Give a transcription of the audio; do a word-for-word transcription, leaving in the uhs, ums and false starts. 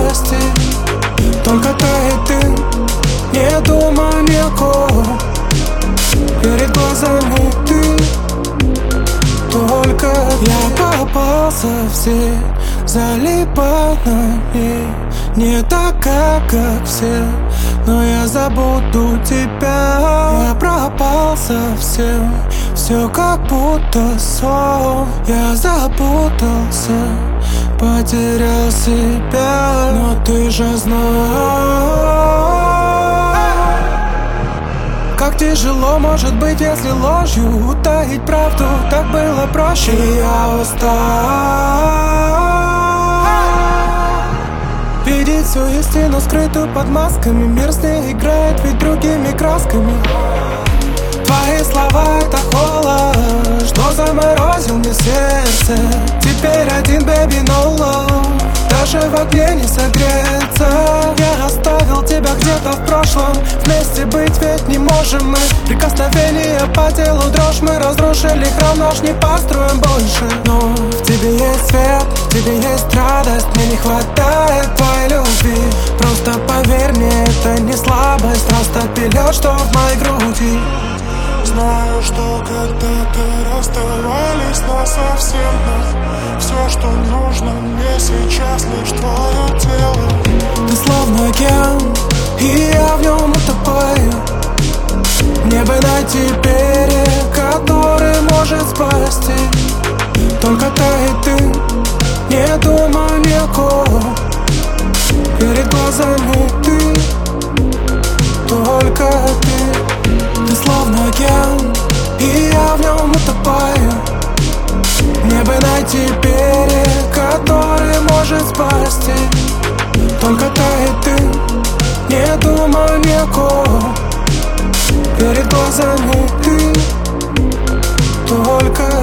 спасти. Только ты и ты, не думай ни о ком. Перед глазами ты, только я попался в сеть, залипать на ней. Не такая, как все, но я забуду тебя. Я пропал совсем, все как будто сон. Я запутался, потерял себя, но ты же знаешь, как тяжело может быть, если ложью утаить правду. Так было проще, и я устал видеть всю истину, скрытую под масками. Мир с ней играет ведь другими красками. Твои слова — это холод, что заморозил мне сердце. Теперь один, baby, no love, даже в огне не согреться. Я оставил тебя где-то в прошлом, вместе быть ведь не можем мы. Прикосновение по телу, дрожь, мы разрушили храм наш, не построим больше. Но в тебе есть свет, в тебе есть радость, мне не хватает твоей любви. Просто поверь мне, это не слабость, растопи лед, что в моей груди. Знаю, что когда-то расставались насовсем, но все, что нужно мне сейчас, лишь твое тело. Ты словно океан, и я в нем утопаю. Мне бы найти берег, который может спасти. Только ты и ты, не думай ни о ком. Перед глазами ты, только ты. Ты словно океан, и я в нем утопаю. Мне бы найти берег, который может спасти. Только ты и ты, не думай ни о ком. Перед глазами ты, только